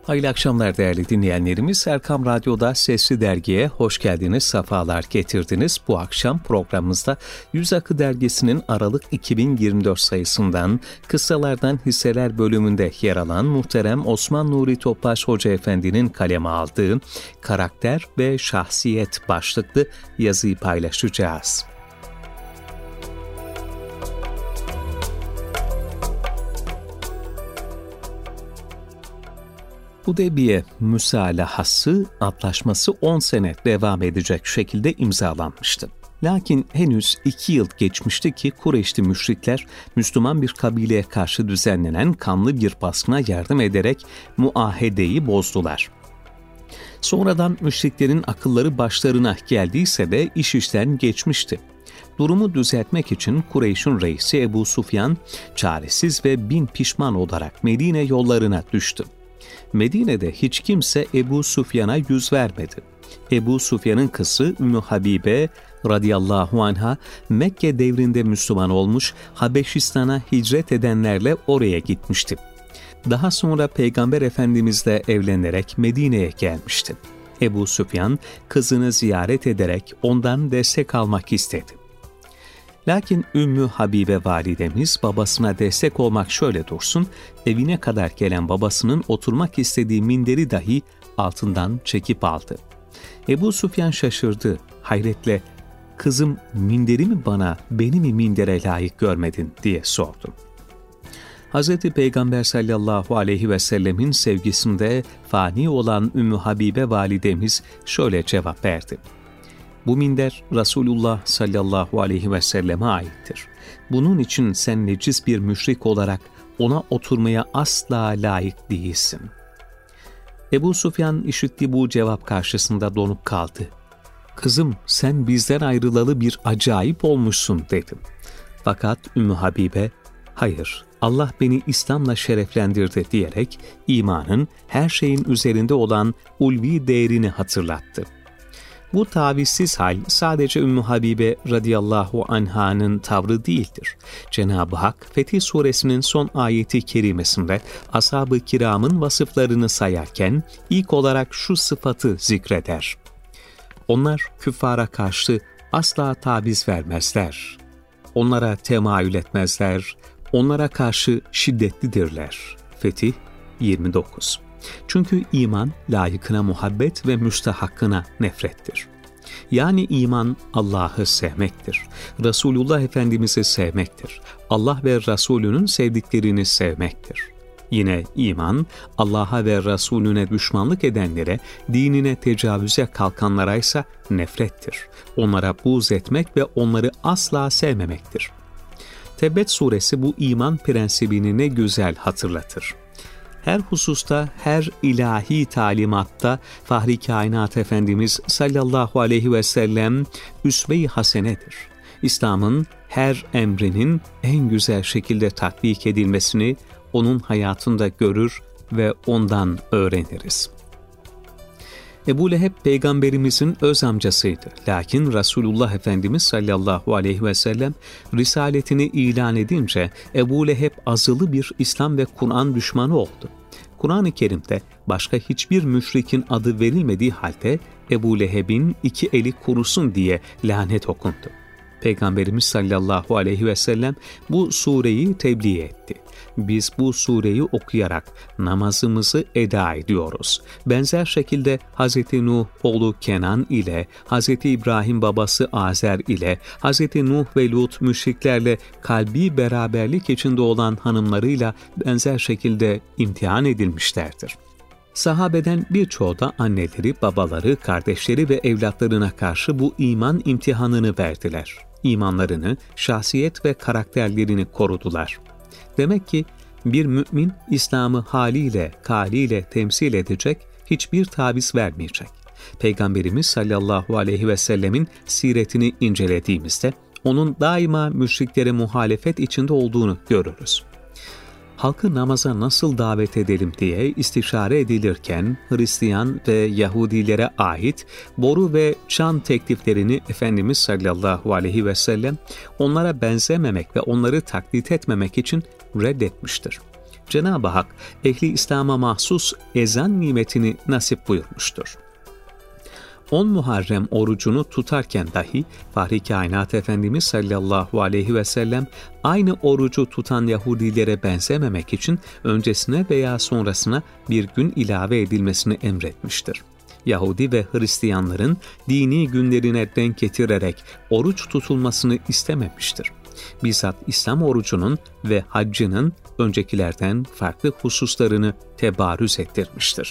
Hayırlı akşamlar değerli dinleyenlerimiz. Erkam Radyo'da Sesli Dergi'ye hoş geldiniz, sefalar getirdiniz. Bu akşam programımızda Yüz Akı Dergisi'nin Aralık 2024 sayısından Kıssalardan Hisseler bölümünde yer alan muhterem Osman Nuri Topbaş Hoca Efendi'nin kaleme aldığı Karakter ve Şahsiyet başlıklı yazıyı paylaşacağız. Hudeybiye Müsalahası antlaşması 10 sene devam edecek şekilde imzalanmıştı. Lakin henüz 2 yıl geçmişti ki Kureyşli müşrikler Müslüman bir kabileye karşı düzenlenen kanlı bir baskına yardım ederek muahedeyi bozdular. Sonradan müşriklerin akılları başlarına geldiyse de iş işten geçmişti. Durumu düzeltmek için Kureyş'in reisi Ebu Sufyan çaresiz ve bin pişman olarak Medine yollarına düştü. Medine'de hiç kimse Ebu Sufyan'a yüz vermedi. Ebu Sufyan'ın kızı Ümmü Habibe radıyallahu anha Mekke devrinde Müslüman olmuş, Habeşistan'a hicret edenlerle oraya gitmişti. Daha sonra Peygamber Efendimizle evlenerek Medine'ye gelmişti. Ebu Sufyan kızını ziyaret ederek ondan destek almak istedi. Lakin Ümmü Habibe validemiz babasına destek olmak şöyle dursun, evine kadar gelen babasının oturmak istediği minderi dahi altından çekip aldı. Ebu Sufyan şaşırdı, hayretle, "Kızım, minderi mi beni mi mindere layık görmedin?" diye sordu. Hz. Peygamber sallallahu aleyhi ve sellemin sevgisinde fani olan Ümmü Habibe validemiz şöyle cevap verdi. "Bu minder Resulullah sallallahu aleyhi ve selleme aittir. Bunun için sen necis bir müşrik olarak ona oturmaya asla layık değilsin." Ebu Sufyan işittiği bu cevap karşısında donup kaldı. "Kızım, sen bizden ayrılalı bir acayip olmuşsun," dedim. Fakat Ümmü Habibe, "Hayır, Allah beni İslam'la şereflendirdi," diyerek imanın her şeyin üzerinde olan ulvi değerini hatırlattı. Bu tavizsiz hal sadece Ümmü Habibe radıyallahu anha'nın tavrı değildir. Cenab-ı Hak Fetih Suresinin son ayeti kerimesinde ashab-ı kiramın vasıflarını sayarken ilk olarak şu sıfatı zikreder. "Onlar küffara karşı asla taviz vermezler. Onlara temayül etmezler. Onlara karşı şiddetlidirler." Fetih 29. Çünkü iman layıkına muhabbet ve müstehakkına nefrettir. Yani iman Allah'ı sevmektir. Resulullah Efendimiz'i sevmektir. Allah ve Resulünün sevdiklerini sevmektir. Yine iman Allah'a ve Resulüne düşmanlık edenlere, dinine tecavüze kalkanlara ise nefrettir. Onlara buğz etmek ve onları asla sevmemektir. Tebbet suresi bu iman prensibini ne güzel hatırlatır. Her hususta, her ilahi talimatta Fahri Kainat Efendimiz sallallahu aleyhi ve sellem üsve-i hasenedir. İslam'ın her emrinin en güzel şekilde tatbik edilmesini onun hayatında görür ve ondan öğreniriz. Ebu Leheb peygamberimizin öz amcasıydı. Lakin Resulullah Efendimiz sallallahu aleyhi ve sellem risaletini ilan edince Ebu Leheb azılı bir İslam ve Kur'an düşmanı oldu. Kur'an-ı Kerim'de başka hiçbir müşrikin adı verilmediği halde Ebu Leheb'in 2 eli kurusun diye lanet okundu. Peygamberimiz sallallahu aleyhi ve sellem bu sureyi tebliğ etti. Biz bu sureyi okuyarak namazımızı eda ediyoruz. Benzer şekilde Hz. Nuh oğlu Kenan ile, Hz. İbrahim babası Azer ile, Hz. Nuh ve Lut müşriklerle kalbi beraberlik içinde olan hanımlarıyla benzer şekilde imtihan edilmişlerdir. Sahabeden birçoğu da anneleri, babaları, kardeşleri ve evlatlarına karşı bu iman imtihanını verdiler. İmanlarını, şahsiyet ve karakterlerini korudular. Demek ki bir mümin İslam'ı haliyle, kaliyle temsil edecek, hiçbir taviz vermeyecek. Peygamberimiz sallallahu aleyhi ve sellemin siretini incelediğimizde onun daima müşriklere muhalefet içinde olduğunu görürüz. Halkı namaza nasıl davet edelim diye istişare edilirken Hristiyan ve Yahudilere ait boru ve çan tekliflerini Efendimiz sallallahu aleyhi ve sellem onlara benzememek ve onları taklit etmemek için reddetmiştir. Cenab-ı Hak ehli İslam'a mahsus ezan nimetini nasip buyurmuştur. 10 Muharrem orucunu tutarken dahi Fahri Kainat Efendimiz sallallahu aleyhi ve sellem aynı orucu tutan Yahudilere benzememek için öncesine veya sonrasına bir gün ilave edilmesini emretmiştir. Yahudi ve Hristiyanların dini günlerine denk getirerek oruç tutulmasını istememiştir. Bizzat İslam orucunun ve haccının öncekilerden farklı hususlarını tebarüz ettirmiştir.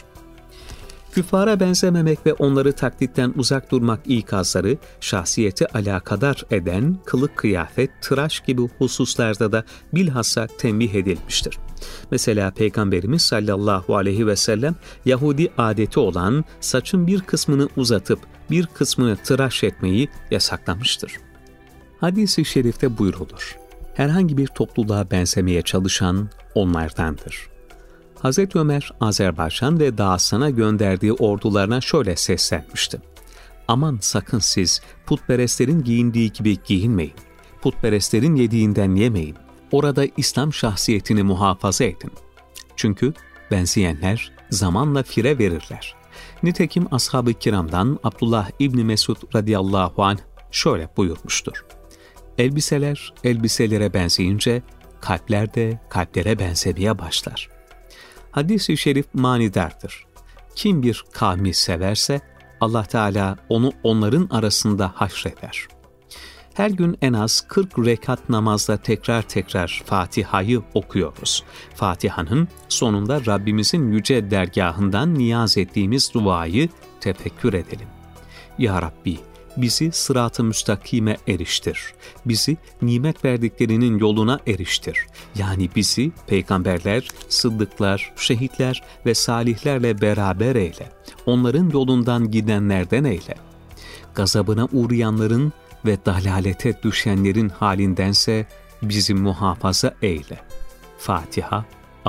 Küffara benzememek ve onları taklitten uzak durmak ikazları, şahsiyeti alakadar eden kılık kıyafet, tıraş gibi hususlarda da bilhassa tembih edilmiştir. Mesela Peygamberimiz sallallahu aleyhi ve sellem Yahudi adeti olan saçın bir kısmını uzatıp bir kısmını tıraş etmeyi yasaklamıştır. Hadis-i şerifte buyrulur: herhangi bir topluluğa benzemeye çalışan onlardandır. Hz. Ömer, Azerbaycan ve Dağıstan'a gönderdiği ordularına şöyle seslenmişti: aman sakın siz putperestlerin giyindiği gibi giyinmeyin, putperestlerin yediğinden yemeyin, orada İslam şahsiyetini muhafaza edin. Çünkü benzeyenler zamanla fire verirler. Nitekim ashab-ı kiramdan Abdullah İbni Mesud radıyallahu anh şöyle buyurmuştur: elbiseler elbiselere benzeyince kalpler de kalplere benzemeye başlar. Hadis-i şerif manidardır. Kim bir kavmi severse Allah Teala onu onların arasında haşreder. Her gün en az 40 rekat namazda tekrar Fatiha'yı okuyoruz. Fatiha'nın sonunda Rabbimizin yüce dergahından niyaz ettiğimiz duayı tefekkür edelim. Ya Rabbi, bizi sırat-ı müstakime eriştir. Bizi nimet verdiklerinin yoluna eriştir. Yani bizi peygamberler, sıddıklar, şehitler ve salihlerle beraber eyle. Onların yolundan gidenlerden eyle. Gazabına uğrayanların ve dalalete düşenlerin halindense bizi muhafaza eyle. Fatiha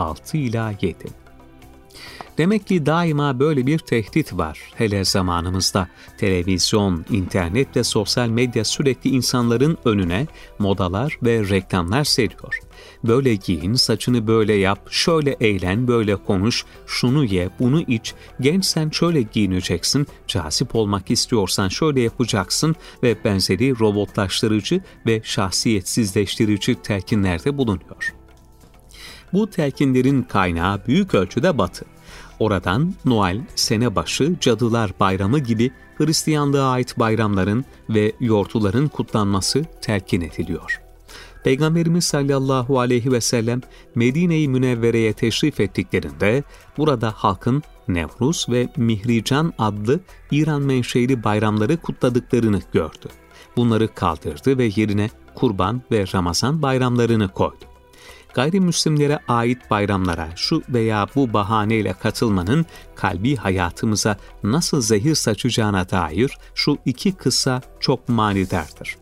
6-7. Demek ki daima böyle bir tehdit var. Hele zamanımızda televizyon, internet ve sosyal medya sürekli insanların önüne modalar ve reklamlar seriyor. Böyle giyin, saçını böyle yap, şöyle eğlen, böyle konuş, şunu ye, bunu iç, gençsen şöyle giyineceksin, cazip olmak istiyorsan şöyle yapacaksın ve benzeri robotlaştırıcı ve şahsiyetsizleştirici telkinlerde bulunuyor. Bu telkinlerin kaynağı büyük ölçüde Batı. Oradan Noel, senebaşı, Cadılar Bayramı gibi Hristiyanlığa ait bayramların ve yortuların kutlanması telkin ediliyor. Peygamberimiz sallallahu aleyhi ve sellem Medine-i Münevvere'ye teşrif ettiklerinde burada halkın Nevruz ve Mihrican adlı İran menşeli bayramları kutladıklarını gördü. Bunları kaldırdı ve yerine Kurban ve Ramazan bayramlarını koydu. Gayrimüslimlere ait bayramlara şu veya bu bahaneyle katılmanın kalbi hayatımıza nasıl zehir saçacağına dair şu iki kıssa çok manidardır.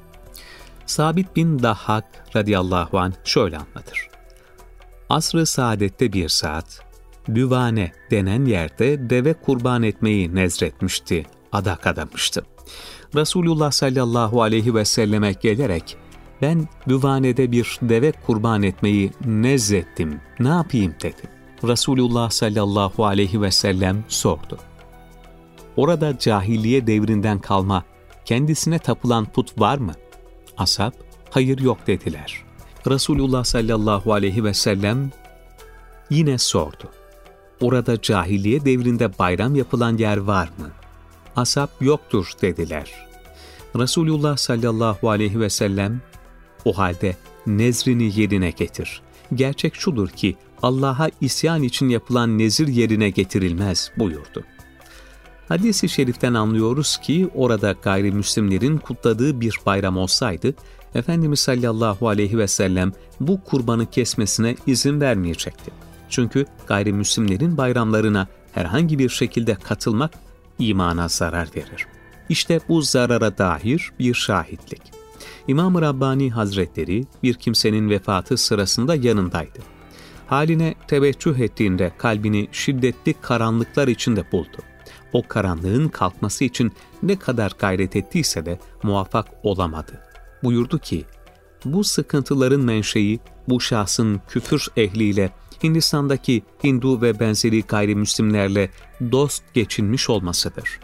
Sabit bin Dahhak radıyallahu anh şöyle anlatır: Asr-ı saadette bir saat, Büvane denen yerde deve kurban etmeyi nezretmişti, adak adamıştı. Resulullah sallallahu aleyhi ve selleme gelerek, ben Büvane'de bir deve kurban etmeyi nezrettim, ne yapayım dedi. Resulullah sallallahu aleyhi ve sellem sordu: orada cahiliye devrinden kalma, kendisine tapılan put var mı? Ashab, hayır yok dediler. Resulullah sallallahu aleyhi ve sellem yine sordu: orada cahiliye devrinde bayram yapılan yer var mı? Ashab yoktur dediler. Resulullah sallallahu aleyhi ve sellem, o halde nezrini yerine getir. Gerçek şudur ki Allah'a isyan için yapılan nezir yerine getirilmez buyurdu. Hadis-i şeriften anlıyoruz ki orada gayrimüslimlerin kutladığı bir bayram olsaydı, Efendimiz sallallahu aleyhi ve sellem bu kurbanı kesmesine izin vermeyecekti. Çünkü gayrimüslimlerin bayramlarına herhangi bir şekilde katılmak imana zarar verir. İşte bu zarara dair bir şahitlik. İmam-ı Rabbani Hazretleri bir kimsenin vefatı sırasında yanındaydı. Haline teveccüh ettiğinde kalbini şiddetli karanlıklar içinde buldu. O karanlığın kalkması için ne kadar gayret ettiyse de muvaffak olamadı. Buyurdu ki, bu sıkıntıların menşei bu şahsın küfür ehliyle Hindistan'daki Hindu ve benzeri gayrimüslimlerle dost geçinmiş olmasıdır.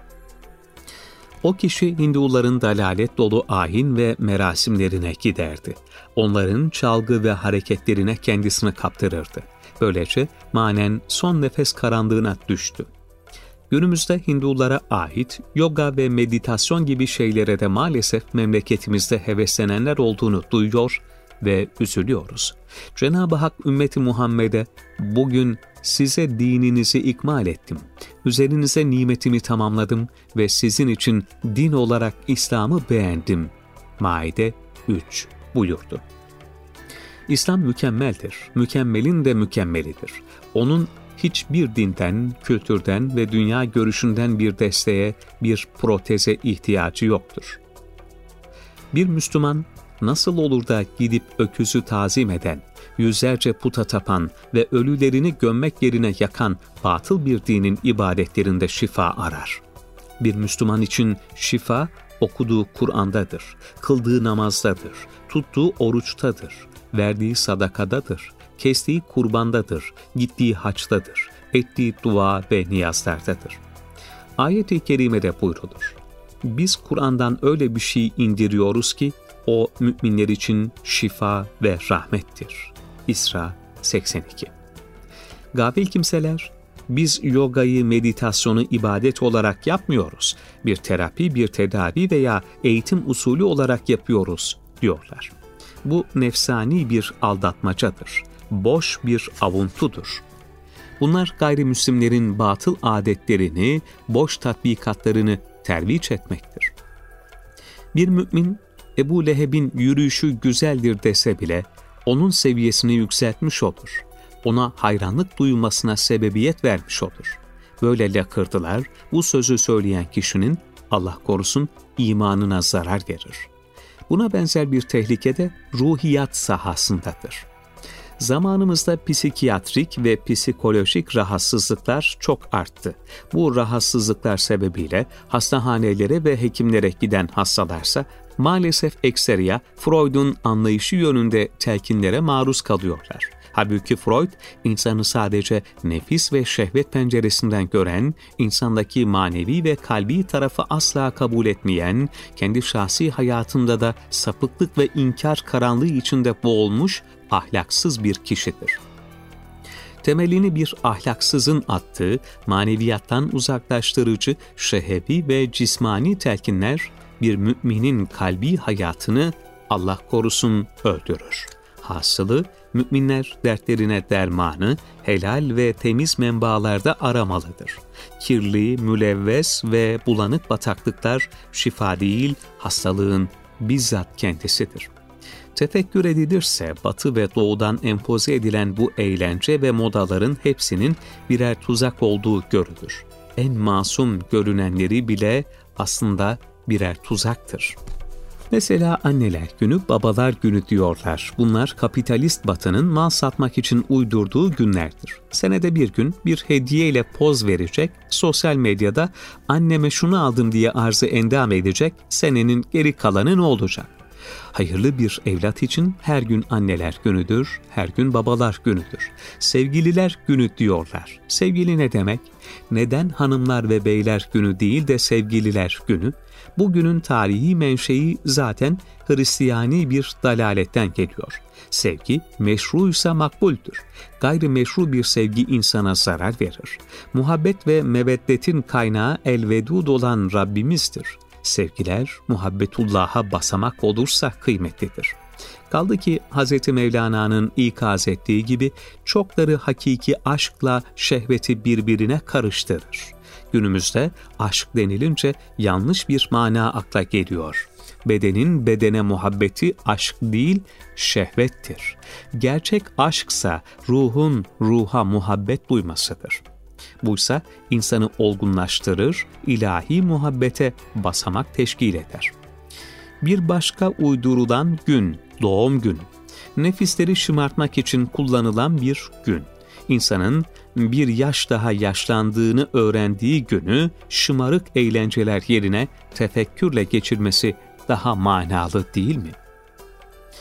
O kişi Hinduların dalalet dolu ayin ve merasimlerine giderdi. Onların çalgı ve hareketlerine kendisini kaptırırdı. Böylece manen son nefes karanlığına düştü. Günümüzde Hindulara ait yoga ve meditasyon gibi şeylere de maalesef memleketimizde heveslenenler olduğunu duyuyor ve üzülüyoruz. Cenab-ı Hak ümmeti Muhammed'e bugün size dininizi ikmal ettim, üzerinize nimetimi tamamladım ve sizin için din olarak İslam'ı beğendim. Maide 3 buyurdu. İslam mükemmeldir, mükemmelin de mükemmelidir. Onun hiçbir dinden, kültürden ve dünya görüşünden bir desteğe, bir proteze ihtiyacı yoktur. Bir Müslüman nasıl olur da gidip öküzü tazim eden, yüzlerce puta tapan ve ölülerini gömmek yerine yakan batıl bir dinin ibadetlerinde şifa arar? Bir Müslüman için şifa okuduğu Kur'an'dadır, kıldığı namazdadır, tuttuğu oruçtadır, verdiği sadakadadır, kestiği kurbandadır, gittiği haçtadır, ettiği dua ve niyazlardadır. Ayet-i kerimede buyrulur. Biz Kur'an'dan öyle bir şey indiriyoruz ki o müminler için şifa ve rahmettir. İsra 82. Gafil kimseler, biz yogayı, meditasyonu ibadet olarak yapmıyoruz, bir terapi, bir tedavi veya eğitim usulü olarak yapıyoruz diyorlar. Bu nefsani bir aldatmacadır, boş bir avuntudur. Bunlar gayrimüslimlerin batıl adetlerini, boş tatbikatlarını terviç etmektir. Bir mümin, Ebu Leheb'in yürüyüşü güzeldir dese bile, onun seviyesini yükseltmiş olur. Ona hayranlık duyulmasına sebebiyet vermiş olur. Böyle lakırdılar, bu sözü söyleyen kişinin, Allah korusun, imanına zarar verir. Buna benzer bir tehlike de ruhiyat sahasındadır. Zamanımızda psikiyatrik ve psikolojik rahatsızlıklar çok arttı. Bu rahatsızlıklar sebebiyle hastahanelere ve hekimlere giden hastalarsa maalesef ekseriya Freud'un anlayışı yönünde telkinlere maruz kalıyorlar. Halbuki Freud, insanı sadece nefis ve şehvet penceresinden gören, insandaki manevi ve kalbi tarafı asla kabul etmeyen, kendi şahsi hayatında da sapıklık ve inkar karanlığı içinde boğulmuş, ahlaksız bir kişidir. Temelini bir ahlaksızın attığı, maneviyattan uzaklaştırıcı, şehevi ve cismani telkinler, bir müminin kalbi hayatını, Allah korusun, öldürür. Hasılı, müminler dertlerine dermanı helal ve temiz menbaalarda aramalıdır. Kirli, mülevves ve bulanık bataklıklar şifa değil, hastalığın bizzat kendisidir. Tefekkür edilirse Batı ve Doğu'dan empoze edilen bu eğlence ve modaların hepsinin birer tuzak olduğu görülür. En masum görünenleri bile aslında birer tuzaktır. Mesela anneler günü, babalar günü diyorlar. Bunlar kapitalist Batı'nın mal satmak için uydurduğu günlerdir. Senede bir gün bir hediyeyle poz verecek, sosyal medyada anneme şunu aldım diye arzı endam edecek, senenin geri kalanı ne olacak? Hayırlı bir evlat için her gün anneler günüdür, her gün babalar günüdür. Sevgililer günü diyorlar. Sevgili ne demek? Neden hanımlar ve beyler günü değil de sevgililer günü? Bu günün tarihi menşei zaten Hristiyani bir dalaletten geliyor. Sevgi meşruysa makbuldür. Gayrimeşru bir sevgi insana zarar verir. Muhabbet ve meveddetin kaynağı el-vedud olan Rabbimizdir. Sevgiler muhabbetullah'a basamak olursa kıymetlidir. Kaldı ki Hz. Mevlana'nın ikaz ettiği gibi çokları hakiki aşkla şehveti birbirine karıştırır. Günümüzde aşk denilince yanlış bir mana akla geliyor. Bedenin bedene muhabbeti aşk değil, şehvettir. Gerçek aşksa ruhun ruha muhabbet duymasıdır. Buysa insanı olgunlaştırır, ilahi muhabbete basamak teşkil eder. Bir başka uydurulan gün, doğum günü. Nefisleri şımartmak için kullanılan bir gün. İnsanın bir yaş daha yaşlandığını öğrendiği günü şımarık eğlenceler yerine tefekkürle geçirmesi daha manalı değil mi?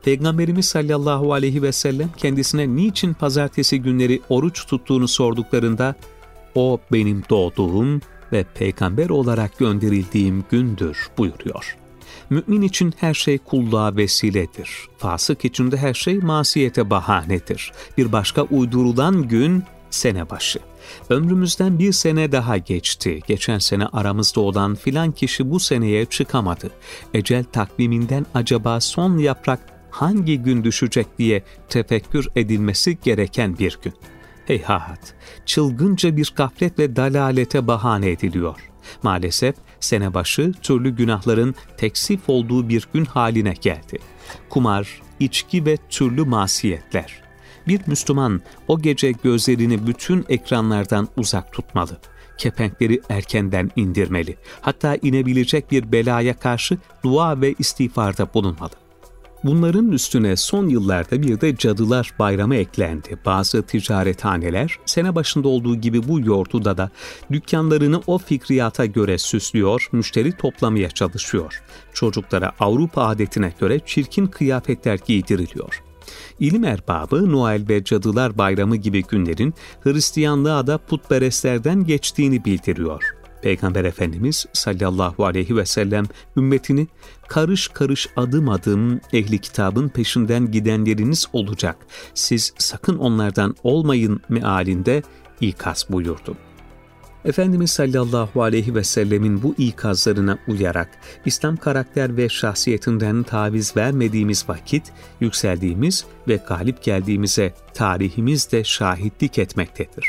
Peygamberimiz sallallahu aleyhi ve sellem kendisine niçin pazartesi günleri oruç tuttuğunu sorduklarında, "O benim doğduğum ve peygamber olarak gönderildiğim gündür" buyuruyor. Mümin için her şey kulluğa vesiledir. Fasık için de her şey masiyete bahanedir. Bir başka uydurulan gün sene başı. Ömrümüzden bir sene daha geçti. Geçen sene aramızda olan filan kişi bu seneye çıkamadı. Ecel takviminden acaba son yaprak hangi gün düşecek diye tefekkür edilmesi gereken bir gün. Heyhat, çılgınca bir gaflet ve dalalete bahane ediliyor. Maalesef sene başı türlü günahların teksif olduğu bir gün haline geldi. Kumar, içki ve türlü masiyetler. Bir Müslüman o gece gözlerini bütün ekranlardan uzak tutmalı. Kepenkleri erkenden indirmeli. Hatta inebilecek bir belaya karşı dua ve istiğfarda bulunmalı. Bunların üstüne son yıllarda bir de Cadılar Bayramı eklendi. Bazı ticarethaneler sene başında olduğu gibi bu yortuda da dükkanlarını o fikriyata göre süslüyor, müşteri toplamaya çalışıyor. Çocuklara Avrupa adetine göre çirkin kıyafetler giydiriliyor. İlim erbabı Noel ve Cadılar Bayramı gibi günlerin Hristiyanlığa da putperestlerden geçtiğini bildiriyor. Peygamber Efendimiz sallallahu aleyhi ve sellem ümmetini karış karış adım adım ehli kitabın peşinden gidenleriniz olacak. Siz sakın onlardan olmayın mealinde ikaz buyurdu. Efendimiz sallallahu aleyhi ve sellemin bu ikazlarına uyarak İslam karakter ve şahsiyetinden taviz vermediğimiz vakit yükseldiğimiz ve galip geldiğimize tarihimiz de şahitlik etmektedir.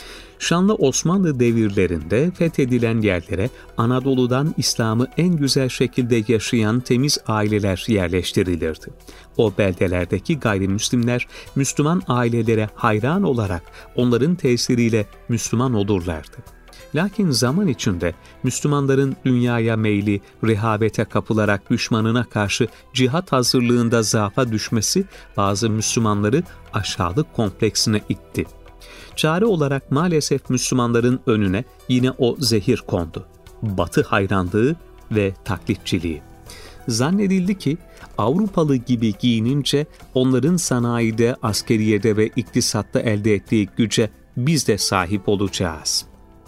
Şanlı Osmanlı devirlerinde fethedilen yerlere Anadolu'dan İslam'ı en güzel şekilde yaşayan temiz aileler yerleştirilirdi. O beldelerdeki gayrimüslimler Müslüman ailelere hayran olarak onların tesiriyle Müslüman olurlardı. Lakin zaman içinde Müslümanların dünyaya meyli, rehavete kapılarak düşmanına karşı cihat hazırlığında zaafa düşmesi bazı Müslümanları aşağılık kompleksine itti. Çare olarak maalesef Müslümanların önüne yine o zehir kondu. Batı hayranlığı ve taklitçiliği. Zannedildi ki Avrupalı gibi giyinince onların sanayide, askeriyede ve iktisatta elde ettiği güce biz de sahip olacağız.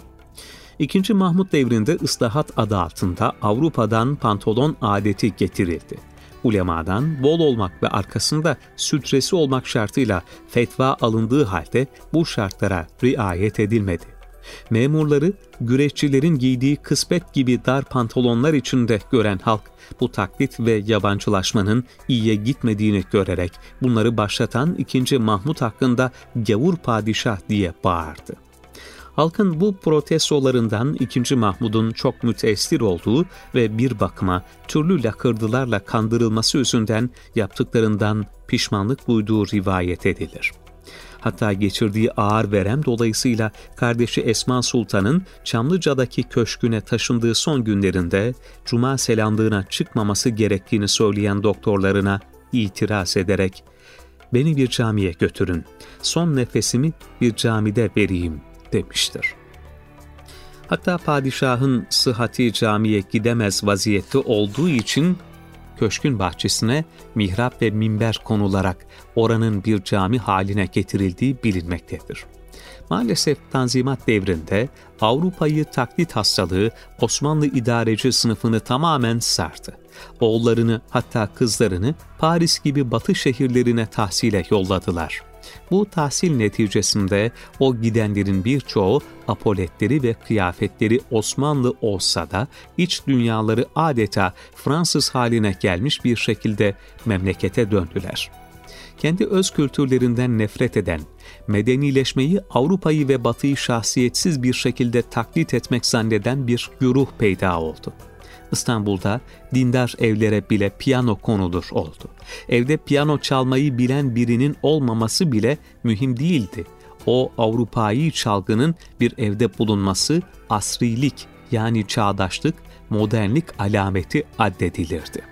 İkinci Mahmud devrinde ıslahat adı altında Avrupa'dan pantolon adeti getirildi. Ulemadan bol olmak ve arkasında sütresi olmak şartıyla fetva alındığı halde bu şartlara riayet edilmedi. Memurları güreşçilerin giydiği kısmet gibi dar pantolonlar içinde gören halk bu taklit ve yabancılaşmanın iyiye gitmediğini görerek bunları başlatan 2. Mahmud hakkında gavur padişah diye bağırdı. Halkın bu protestolarından 2. Mahmud'un çok müteessir olduğu ve bir bakıma türlü lakırdılarla kandırılması yüzünden yaptıklarından pişmanlık duyduğu rivayet edilir. Hatta geçirdiği ağır verem dolayısıyla kardeşi Esma Sultan'ın Çamlıca'daki köşküne taşındığı son günlerinde cuma selamlığına çıkmaması gerektiğini söyleyen doktorlarına itiraz ederek "Beni bir camiye götürün, son nefesimi bir camide vereyim" demiştir. Hatta padişahın sıhhati camiye gidemez vaziyette olduğu için köşkün bahçesine mihrap ve minber konularak oranın bir cami haline getirildiği bilinmektedir. Maalesef Tanzimat devrinde Avrupa'yı taklit hastalığı Osmanlı idareci sınıfını tamamen sardı. Oğullarını hatta kızlarını Paris gibi batı şehirlerine tahsile yolladılar. Bu tahsil neticesinde o gidenlerin birçoğu apoletleri ve kıyafetleri Osmanlı olsa da iç dünyaları adeta Fransız haline gelmiş bir şekilde memlekete döndüler. Kendi öz kültürlerinden nefret eden, medenileşmeyi Avrupa'yı ve Batı'yı şahsiyetsiz bir şekilde taklit etmek zanneden bir güruh peyda oldu. İstanbul'da dindar evlere bile piyano konulur oldu. Evde piyano çalmayı bilen birinin olmaması bile mühim değildi. O Avrupâi çalgının bir evde bulunması asrilik yani çağdaşlık, modernlik alameti addedilirdi.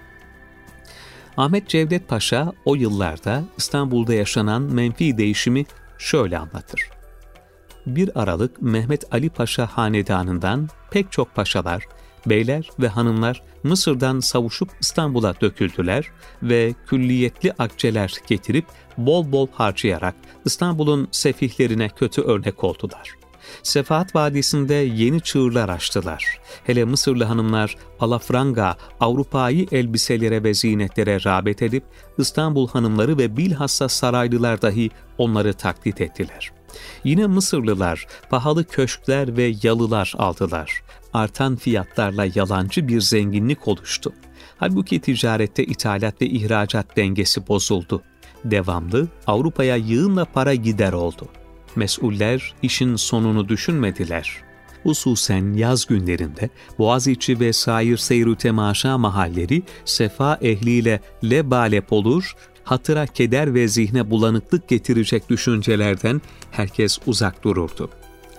Ahmet Cevdet Paşa o yıllarda İstanbul'da yaşanan menfi değişimi şöyle anlatır. 1 Aralık Mehmet Ali Paşa hanedanından pek çok paşalar Beyler ve hanımlar Mısır'dan savuşup İstanbul'a döküldüler ve külliyetli akçeler getirip bol bol harcayarak İstanbul'un sefihlerine kötü örnek oldular. Sefahat Vadisi'nde yeni çığırlar açtılar. Hele Mısırlı hanımlar alafranga, Avrupa'yı elbiselere ve zinetlere rağbet edip İstanbul hanımları ve bilhassa saraylılar dahi onları taklit ettiler. Yine Mısırlılar pahalı köşkler ve yalılar aldılar. Artan fiyatlarla yalancı bir zenginlik oluştu. Halbuki ticarette ithalat ve ihracat dengesi bozuldu. Devamlı Avrupa'ya yığınla para gider oldu. Mesuller işin sonunu düşünmediler. Hususen yaz günlerinde Boğaziçi ve sair seyr-ü temaşa mahalleri sefa ehliyle lebalep olur, hatıra keder ve zihne bulanıklık getirecek düşüncelerden herkes uzak dururdu.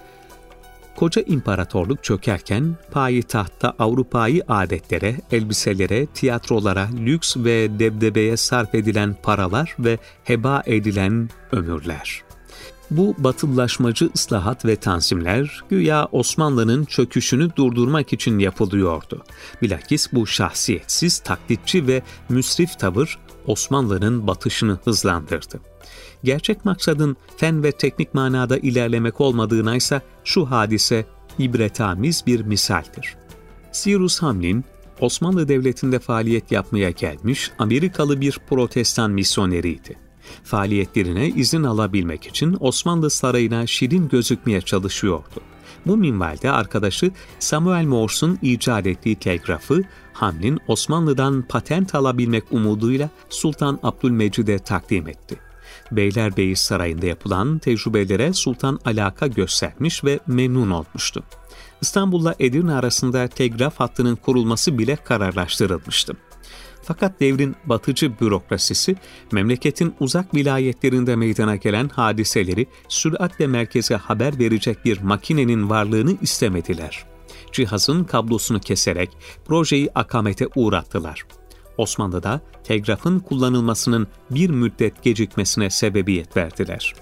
Koca imparatorluk çökerken payitahtta Avrupa'yı adetlere, elbiselere, tiyatrolara, lüks ve debdebeye sarf edilen paralar ve heba edilen ömürler. Bu batılılaşmacı ıslahat ve tanzimler güya Osmanlı'nın çöküşünü durdurmak için yapılıyordu. Bilakis bu şahsiyetsiz, taklitçi ve müsrif tavır Osmanlı'nın batışını hızlandırdı. Gerçek maksadın fen ve teknik manada ilerlemek olmadığına ise şu hadise ibretamiz bir misaldir. Cyrus Hamlin, Osmanlı Devleti'nde faaliyet yapmaya gelmiş Amerikalı bir protestan misyoneriydi. Faaliyetlerine izin alabilmek için Osmanlı Sarayı'na şirin gözükmeye çalışıyordu. Bu minvalde arkadaşı Samuel Morse'un icat ettiği telgrafı Hamlin Osmanlı'dan patent alabilmek umuduyla Sultan Abdülmecid'e takdim etti. Beylerbeyi Sarayı'nda yapılan tecrübelere Sultan alaka göstermiş ve memnun olmuştu. İstanbul'la Edirne arasında telgraf hattının kurulması bile kararlaştırılmıştı. Fakat devrin batıcı bürokrasisi, memleketin uzak vilayetlerinde meydana gelen hadiseleri süratle merkeze haber verecek bir makinenin varlığını istemediler. Cihazın kablosunu keserek projeyi akamete uğrattılar. Osmanlı'da telgrafın kullanılmasının bir müddet gecikmesine sebebiyet verdiler.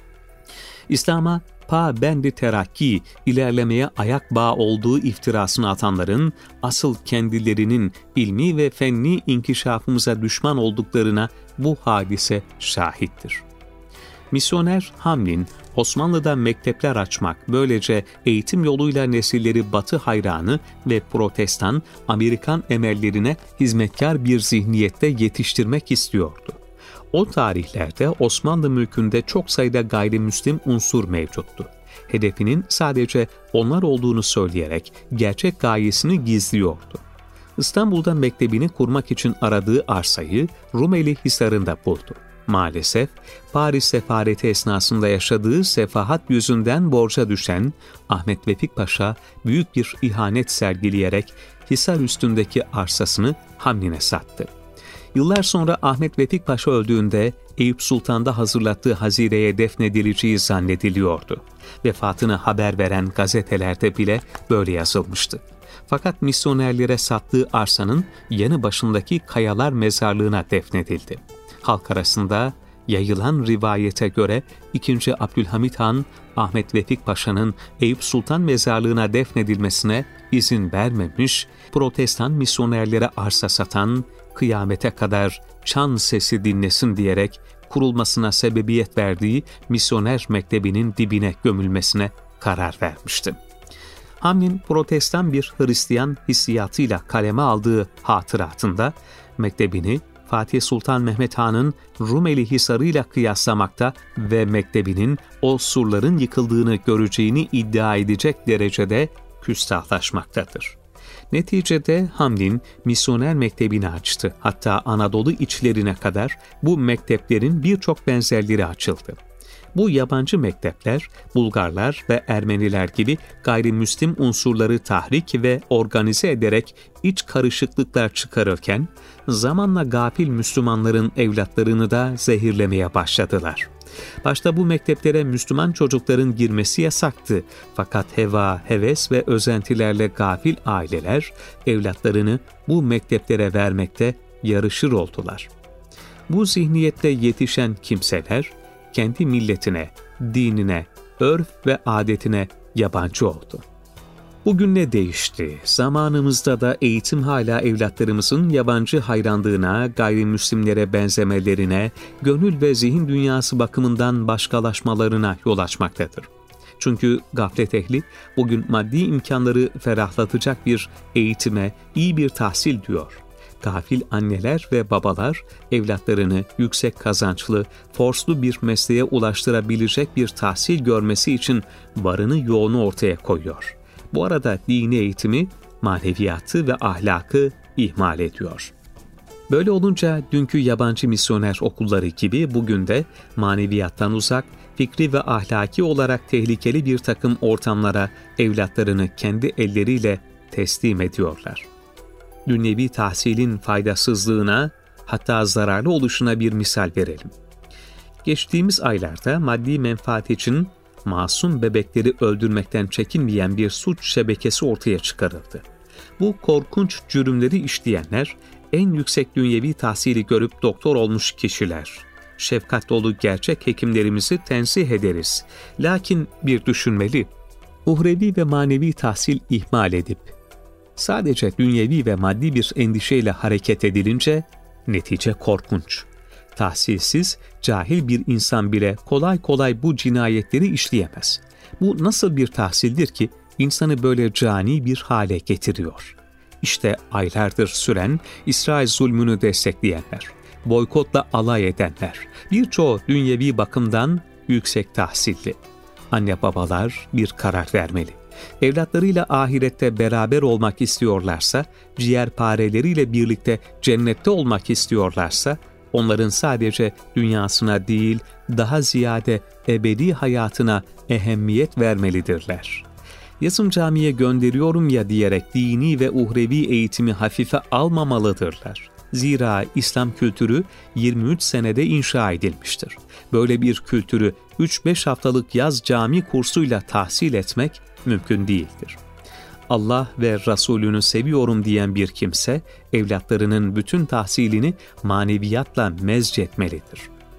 İslam'a pa-bendi terakki, ilerlemeye ayak bağı olduğu iftirasını atanların asıl kendilerinin ilmi ve fenni inkişafımıza düşman olduklarına bu hadise şahittir. Misyoner Hamlin, Osmanlı'da mektepler açmak, böylece eğitim yoluyla nesilleri Batı hayranı ve protestan, Amerikan emellerine hizmetkar bir zihniyette yetiştirmek istiyordu. O tarihlerde Osmanlı mülkünde çok sayıda gayrimüslim unsur mevcuttu. Hedefinin sadece onlar olduğunu söyleyerek gerçek gayesini gizliyordu. İstanbul'da mektebini kurmak için aradığı arsayı Rumeli Hisarı'nda buldu. Maalesef Paris sefareti esnasında yaşadığı sefahat yüzünden borca düşen Ahmet Vefik Paşa büyük bir ihanet sergileyerek Hisar üstündeki arsasını Hamlin'e sattı. Yıllar sonra Ahmet Vefik Paşa öldüğünde Eyüp Sultan'da hazırlattığı hazireye defnedileceği zannediliyordu. Vefatını haber veren gazetelerde bile böyle yazılmıştı. Fakat misyonerlere sattığı arsanın yanı başındaki kayalar mezarlığına defnedildi. Halk arasında yayılan rivayete göre 2. Abdülhamit Han, Ahmet Vefik Paşa'nın Eyüp Sultan mezarlığına defnedilmesine izin vermemiş, protestan misyonerlere arsa satan, kıyamete kadar çan sesi dinlesin diyerek kurulmasına sebebiyet verdiği misyoner mektebinin dibine gömülmesine karar vermişti. Hamlin, protestan bir Hristiyan hissiyatıyla kaleme aldığı hatıratında mektebini Fatih Sultan Mehmet Han'ın Rumeli Hisarı'yla kıyaslamakta ve mektebinin o surların yıkıldığını göreceğini iddia edecek derecede küstahlaşmaktadır. Neticede Hamlin misyoner mektebini açtı. Hatta Anadolu içlerine kadar bu mekteplerin birçok benzerleri açıldı. Bu yabancı mektepler, Bulgarlar ve Ermeniler gibi gayrimüslim unsurları tahrik ve organize ederek iç karışıklıklar çıkarırken, zamanla gafil Müslümanların evlatlarını da zehirlemeye başladılar. Başta bu mekteplere Müslüman çocukların girmesi yasaktı. Fakat heva, heves ve özentilerle gafil aileler evlatlarını bu mekteplere vermekte yarışır oldular. Bu zihniyette yetişen kimseler kendi milletine, dinine, örf ve adetine yabancı oldu. Bugün ne değişti? Zamanımızda da eğitim hala evlatlarımızın yabancı hayranlığına, gayrimüslimlere benzemelerine, gönül ve zihin dünyası bakımından başkalaşmalarına yol açmaktadır. Çünkü gaflet ehli bugün maddi imkanları ferahlatacak bir eğitime, iyi bir tahsil diyor. Gafil anneler ve babalar evlatlarını yüksek kazançlı, forslu bir mesleğe ulaştırabilecek bir tahsil görmesi için varını yoğunu ortaya koyuyor. Bu arada dini eğitimi, maneviyatı ve ahlakı ihmal ediyor. Böyle olunca dünkü yabancı misyoner okulları gibi bugün de maneviyattan uzak, fikri ve ahlaki olarak tehlikeli bir takım ortamlara evlatlarını kendi elleriyle teslim ediyorlar. Dünyevi tahsilin faydasızlığına, hatta zararlı oluşuna bir misal verelim. Geçtiğimiz aylarda maddi menfaat için masum bebekleri öldürmekten çekinmeyen bir suç şebekesi ortaya çıkarıldı. Bu korkunç cürümleri işleyenler, en yüksek dünyevi tahsili görüp doktor olmuş kişiler. Şefkat dolu gerçek hekimlerimizi tenzih ederiz. Lakin bir düşünmeli, uhrevi ve manevi tahsil ihmal edip, sadece dünyevi ve maddi bir endişeyle hareket edilince, netice korkunç. Tahsilsiz, cahil bir insan bile kolay kolay bu cinayetleri işleyemez. Bu nasıl bir tahsildir ki insanı böyle cani bir hale getiriyor? İşte aylardır süren İsrail zulmünü destekleyenler, boykotla alay edenler, birçoğu dünyevi bakımdan yüksek tahsilli. Anne babalar bir karar vermeli. Evlatlarıyla ahirette beraber olmak istiyorlarsa, ciğerpareleriyle birlikte cennette olmak istiyorlarsa, onların sadece dünyasına değil, daha ziyade ebedi hayatına ehemmiyet vermelidirler. Yazın camiye gönderiyorum ya diyerek dini ve uhrevi eğitimi hafife almamalıdırlar. Zira İslam kültürü 23 senede inşa edilmiştir. Böyle bir kültürü 3-5 haftalık yaz cami kursuyla tahsil etmek mümkün değildir. Allah ve Resulünü seviyorum diyen bir kimse, evlatlarının bütün tahsilini maneviyatla mezcetmelidir.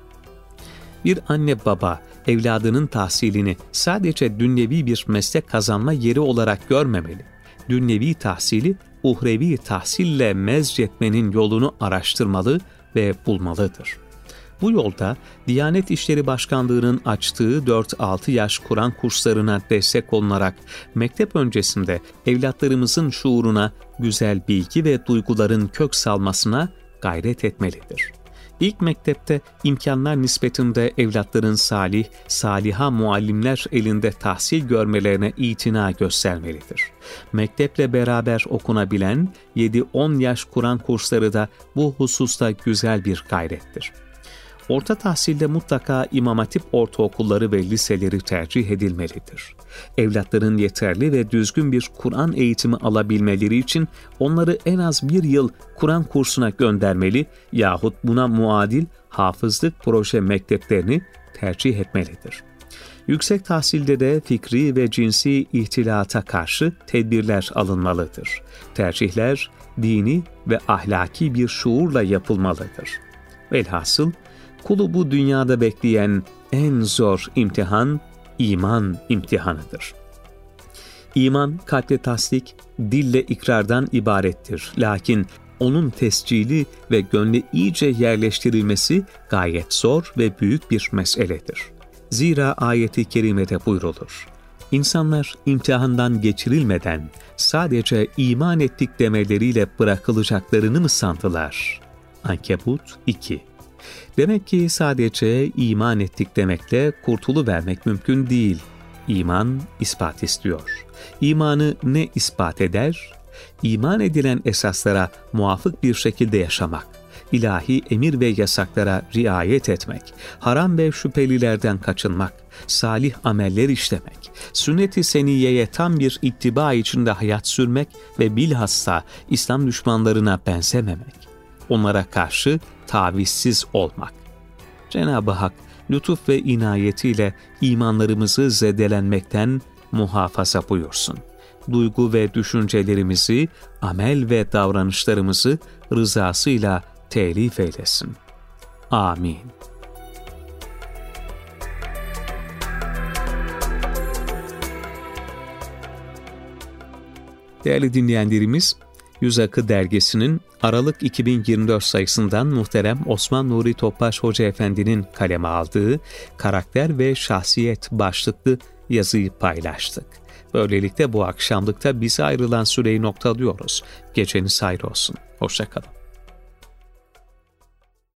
Bir anne baba, evladının tahsilini sadece dünyevi bir meslek kazanma yeri olarak görmemeli. Dünyevi tahsili, uhrevi tahsille mezcetmenin yolunu araştırmalı ve bulmalıdır. Bu yolda Diyanet İşleri Başkanlığı'nın açtığı 4-6 yaş Kur'an kurslarına destek olunarak mektep öncesinde evlatlarımızın şuuruna güzel bilgi ve duyguların kök salmasına gayret etmelidir. İlk mektepte imkanlar nispetinde evlatların salih, saliha muallimler elinde tahsil görmelerine itina göstermelidir. Mekteple beraber okunabilen 7-10 yaş Kur'an kursları da bu hususta güzel bir gayrettir. Orta tahsilde mutlaka İmam Hatip ortaokulları ve liseleri tercih edilmelidir. Evlatların yeterli ve düzgün bir Kur'an eğitimi alabilmeleri için onları en az bir yıl Kur'an kursuna göndermeli yahut buna muadil hafızlık proje mekteplerini tercih etmelidir. Yüksek tahsilde de fikri ve cinsi ihtilata karşı tedbirler alınmalıdır. Tercihler dini ve ahlaki bir şuurla yapılmalıdır. Velhasıl, kulu bu dünyada bekleyen en zor imtihan, iman imtihanıdır. İman, kalple tasdik, dille ikrardan ibarettir. Lakin onun tescili ve gönle iyice yerleştirilmesi gayet zor ve büyük bir meseledir. Zira ayet-i kerimede buyrulur: İnsanlar imtihandan geçirilmeden sadece iman ettik demeleriyle bırakılacaklarını mı sandılar? Ankebut 2. Demek ki sadece iman ettik demekle kurtuluvermek mümkün değil. İman ispat istiyor. İmanı ne ispat eder? İman edilen esaslara muvafık bir şekilde yaşamak, ilahi emir ve yasaklara riayet etmek, haram ve şüphelilerden kaçınmak, salih ameller işlemek, sünnet-i seniyeye tam bir ittiba içinde hayat sürmek ve bilhassa İslam düşmanlarına benzememek, onlara karşı tavizsiz olmak. Cenab-ı Hak lütuf ve inayetiyle imanlarımızı zedelenmekten muhafaza buyursun. Duygu ve düşüncelerimizi, amel ve davranışlarımızı rızasıyla telif eylesin. Amin. Değerli dinleyenlerimiz, Yüz Akı dergisinin Aralık 2024 sayısından muhterem Osman Nuri Topbaş Hoca Efendi'nin kaleme aldığı Karakter ve Şahsiyet başlıklı yazıyı paylaştık. Böylelikle bu akşamlıkta bize ayrılan süreyi noktalıyoruz. Geceniz hayır olsun. Hoşça kalın.